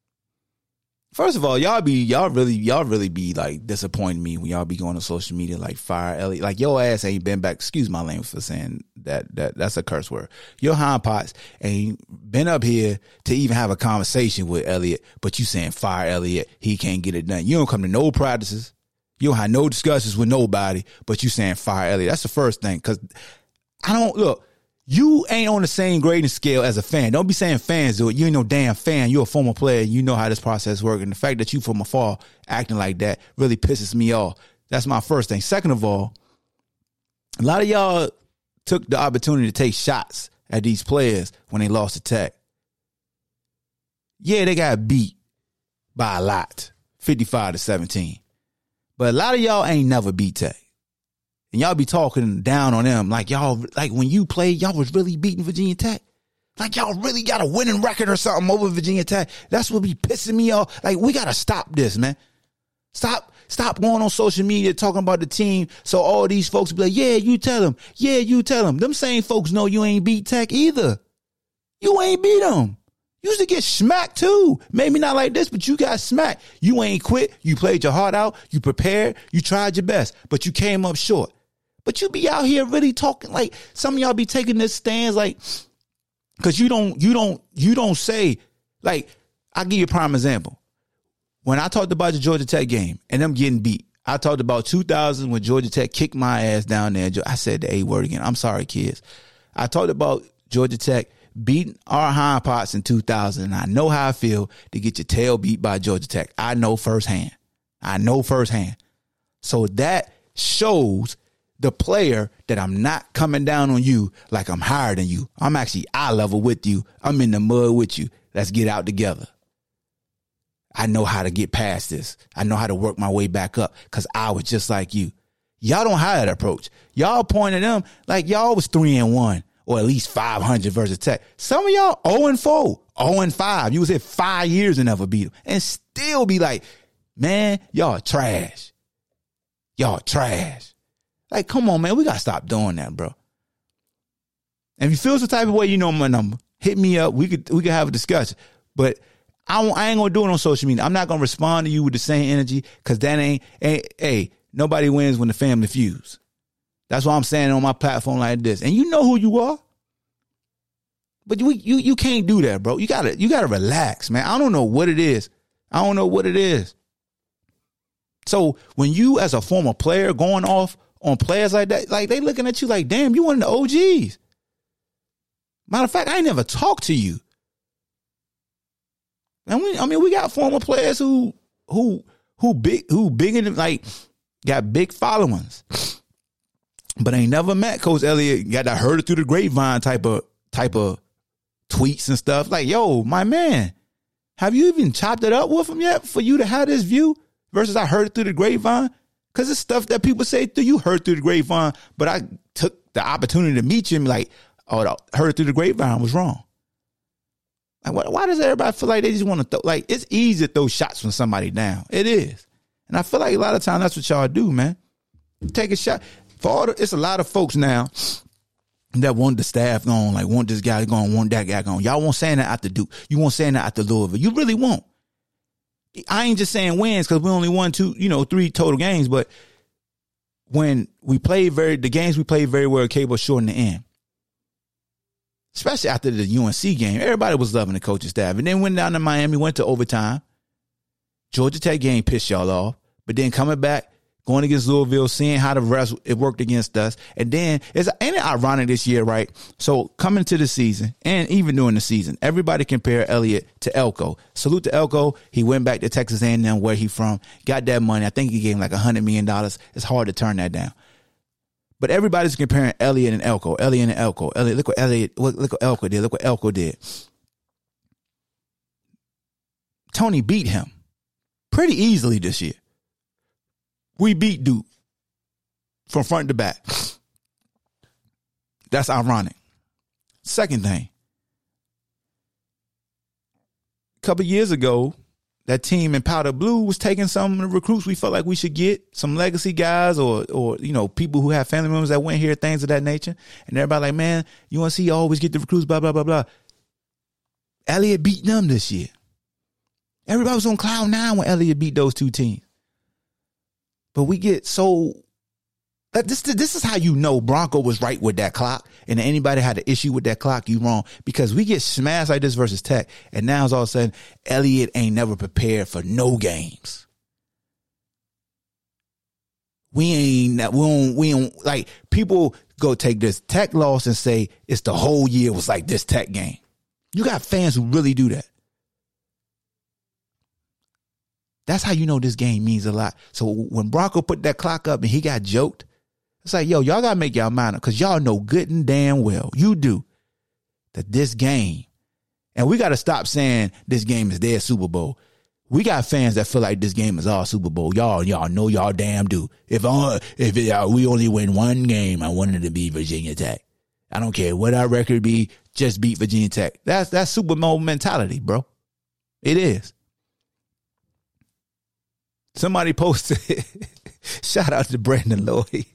First of all, y'all be y'all really y'all really be like disappointing me when y'all be going to social media like fire Elliott. Like your ass ain't been back. Excuse my language for saying that that that's a curse word. Your hind pots ain't been up here to even have a conversation with Elliott, but you saying fire Elliott, he can't get it done. You don't come to no practices. You don't have no discussions with nobody, but you saying fire Elliott. That's the first thing. Cause I don't look. You ain't on the same grading scale as a fan. Don't be saying fans do it. You ain't no damn fan. You're a former player. You know how this process works. And the fact that you from afar acting like that really pisses me off. That's my first thing. Second of all, a lot of y'all took the opportunity to take shots at these players when they lost to Tech. Yeah, they got beat by a lot, fifty-five to seventeen. But a lot of y'all ain't never beat Tech. And y'all be talking down on them like y'all, like when you played, y'all was really beating Virginia Tech. Like y'all really got a winning record or something over Virginia Tech. That's what be pissing me off. Like we got to stop this, man. Stop, stop going on social media talking about the team. So all these folks be like, yeah, you tell them. Yeah, you tell them. Them same folks know you ain't beat Tech either. You ain't beat them. You used to get smacked too. Maybe not like this, but you got smacked. You ain't quit. You played your heart out. You prepared. You tried your best, but you came up short. But you be out here really talking like some of y'all be taking this stance like, cause you don't, you don't, you don't say like, I'll give you a prime example. When I talked about the Georgia Tech game and them getting beat, I talked about two thousand when Georgia Tech kicked my ass down there. I said the A word again. I'm sorry, kids. I talked about Georgia Tech beating our hind parts in two thousand. And I know how I feel to get your tail beat by Georgia Tech. I know firsthand. I know firsthand. So that shows the player that I'm not coming down on you like I'm higher than you. I'm actually eye level with you. I'm in the mud with you. Let's get out together. I know how to get past this. I know how to work my way back up because I was just like you. Y'all don't have that approach. Y'all point at them like y'all was three and one or at least five hundred versus Tech. Some of y'all oh and four, oh and five. You was here five years and never beat them and still be like, man, y'all trash. Y'all trash. Like, come on, man. We got to stop doing that, bro. And if you feel some type of way, you know my number. Hit me up. We could we could have a discussion. But I, I ain't going to do it on social media. I'm not going to respond to you with the same energy because that ain't, ain't, hey, nobody wins when the family fuse. That's why I'm saying on my platform like this. And you know who you are. But you you, you can't do that, bro. You got to you gotta relax, man. I don't know what it is. I don't know what it is. So when you as a former player going off on players like that, like they looking at you like, damn, you one of the O Gs. Matter of fact, I ain't never talked to you. And we, I mean, we got former players who, who, who big, who big in like got big followings, but ain't never met Coach Elliott. Got that heard it through the grapevine type of type of tweets and stuff. Like, yo, my man, have you even chopped it up with him yet for you to have this view? versus I heard it through the grapevine? Because it's stuff that people say through you heard through the grapevine, but I took the opportunity to meet you and be like, oh, the heard through the grapevine was wrong. Like, why, why does everybody feel like they just want to throw? Like, it's easy to throw shots from somebody down. It is. And I feel like a lot of times that's what y'all do, man. Take a shot. For all the, it's a lot of folks now that want the staff going, like want this guy going, want that guy going. Y'all won't say that after Duke. You won't say that after Louisville. You really won't. I ain't just saying wins because we only won two, you know, three total games. But when we played very, the games we played very well, came up short in the end. Especially after the U N C game, everybody was loving the coaching staff. And then went down to Miami, went to overtime. Georgia Tech game pissed y'all off. But then coming back, going against Louisville, seeing how the rest it worked against us. And then, it's, ain't it ironic this year, right? So coming to the season, and even during the season, everybody compare Elliott to Elko. Salute to Elko. He went back to Texas A and M, where he from, got that money. I think he gave him like one hundred million dollars. It's hard to turn that down. But everybody's comparing Elliott and Elko. Elliott and Elko. Elliott, look what Elliott, look what Elko did. Look what Elko did. Tony beat him pretty easily this year. We beat Duke from front to back. That's ironic. Second thing. A couple years ago, that team in Powder Blue was taking some of the recruits we felt like we should get, some legacy guys or, or you know, people who have family members that went here, things of that nature. And everybody like, man, U N C always get the recruits, blah, blah, blah, blah. Elliott beat them this year. Everybody was on cloud nine when Elliott beat those two teams. But we get so this this is how you know Bronco was right with that clock, and anybody had an issue with that clock, you wrong, because we get smashed like this versus Tech, and now it's all of a sudden Elliott ain't never prepared for no games. We ain't we don't we don't like people go take this Tech loss and say it's the whole year was like this Tech game. You got fans who really do that. That's how you know this game means a lot. So when Bronco put that clock up and he got joked, it's like, yo, y'all got to make y'all mind up because y'all know good and damn well, you do, that this game, and we got to stop saying this game is their Super Bowl. We got fans that feel like this game is our Super Bowl. Y'all, y'all know y'all damn do. If uh, if it, uh, we only win one game, I wanted to be Virginia Tech. I don't care what our record be, just beat Virginia Tech. That's that's Super Bowl mentality, bro. It is. Somebody posted, shout out to Brandon Lloyd.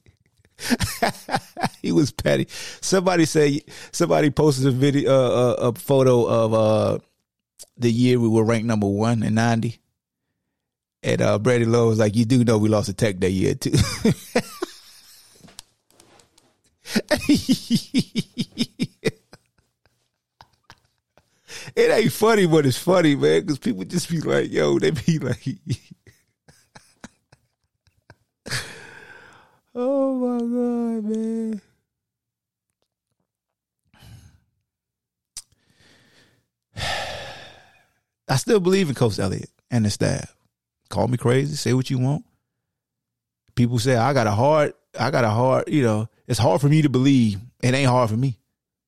He was petty. Somebody say, somebody posted a video, uh, a, a photo of uh, the year we were ranked number one in ninety. And uh, Brandon Lloyd was like, you do know we lost to Tech that year too. It ain't funny, but it's funny, man, because people just be like, yo, they be like, oh my God, man. I still believe in Coach Elliott and the staff. Call me crazy, say what you want. People say I got a hard, I got a hard, you know, it's hard for me to believe. It ain't hard for me.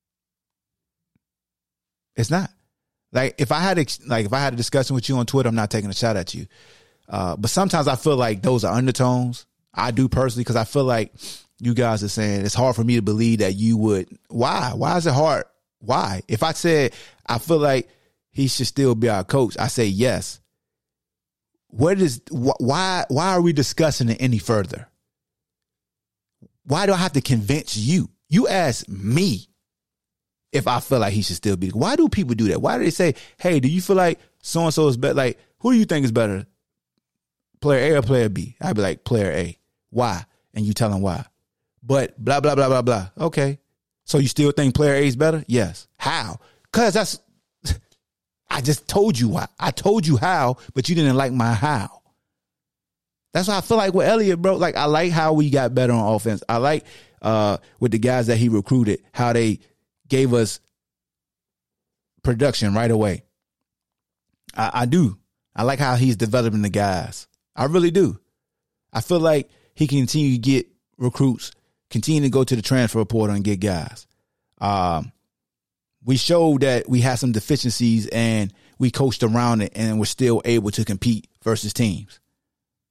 It's not. Like if I had like if I had a discussion with you on Twitter, I'm not taking a shot at you. Uh, but sometimes I feel like those are undertones. I do personally, because I feel like you guys are saying it's hard for me to believe that you would. Why? Why is it hard? Why? If I said I feel like he should still be our coach, I say yes. What is why? Why are we discussing it any further? Why do I have to convince you? You ask me if I feel like he should still be. Why do people do that? Why do they say, "Hey, do you feel like so and so is better?" Like, who do you think is better, player A or player B? I'd be like, player A. Why? And you tell them why. But blah, blah, blah, blah, blah. Okay. So you still think player A is better? Yes. How? Because that's, I just told you why. I told you how, but you didn't like my how. That's why I feel like with Elliott, bro. Like, I like how we got better on offense. I like uh, with the guys that he recruited, how they gave us production right away. I, I do. I like how he's developing the guys. I really do. I feel like he can continue to get recruits, continue to go to the transfer portal and get guys. Um, we showed that we had some deficiencies and we coached around it and we're still able to compete versus teams.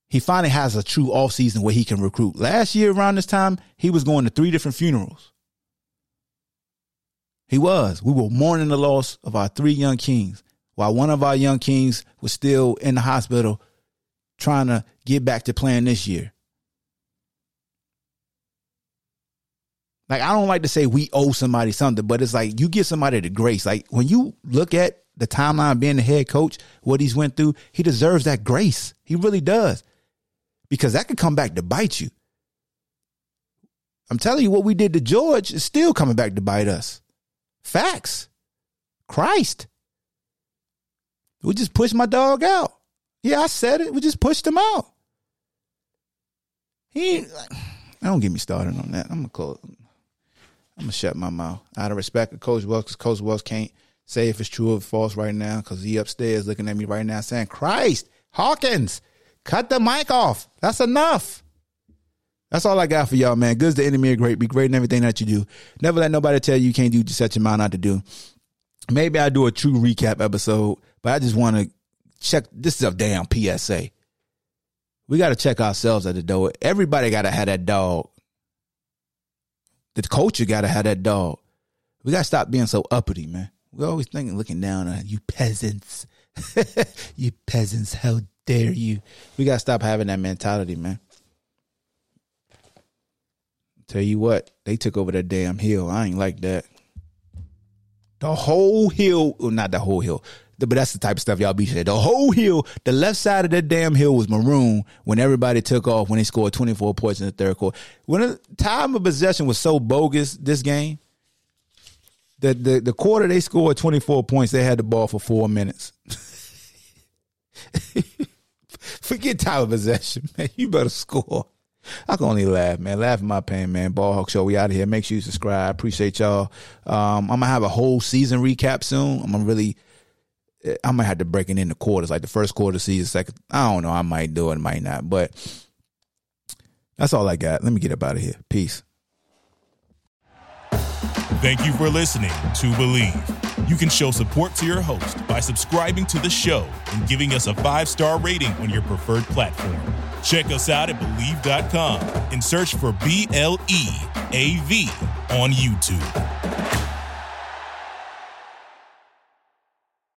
he finally has a true offseason where he can recruit. Last year around this time, he was going to three different funerals. He was. We were mourning the loss of our three young kings, while one of our young kings was still in the hospital trying to get back to playing this year. Like, I don't like to say we owe somebody something, but it's like you give somebody the grace. Like, when you look at the timeline of being the head coach, what he's went through, he deserves that grace. He really does. Because that could come back to bite you. I'm telling you, what we did to George is still coming back to bite us. Facts. Christ. We just pushed my dog out. Yeah, I said it. We just pushed him out. He, don't get me started on that. I'm gonna close. I'm gonna shut my mouth out of respect of Coach Wells, because Coach Wells can't say if it's true or false right now, because he upstairs looking at me right now saying, "Christ, Hawkins, cut the mic off. That's enough." That's all I got for y'all, man. Good's the enemy of great. Be great in everything that you do. Never let nobody tell you you can't do just set your mind out to do. Maybe I do a true recap episode, but I just want to check. This is a damn P S A. We got to check ourselves at the door. Everybody got to have that dog. The culture got to have that dog. We got to stop being so uppity, man. We're always thinking, looking down on you peasants. You peasants, how dare you? We got to stop having that mentality, man. Tell you what, they took over that damn hill. I ain't like that. The whole hill, well, not the whole hill, but that's the type of stuff y'all be saying. The whole hill, the left side of that damn hill was maroon when everybody took off when they scored twenty-four points in the third quarter. When the time of possession was so bogus this game, the, the, the quarter they scored twenty-four points, they had the ball for four minutes. Forget time of possession, man. You better score. I can only laugh, man. Laugh at my pain, man. Ball Hawk Show, we out of here. Make sure you subscribe. Appreciate y'all. Um, I'm going to have a whole season recap soon. I'm going to really, I might have to break it into quarters, like the first quarter season, second. I don't know. I might do it, might not. But that's all I got. Let me get up out of here. Peace. Thank you for listening to Believe. You can show support to your host by subscribing to the show and giving us a five-star rating on your preferred platform. Check us out at Believe dot com and search for B L E A V on YouTube.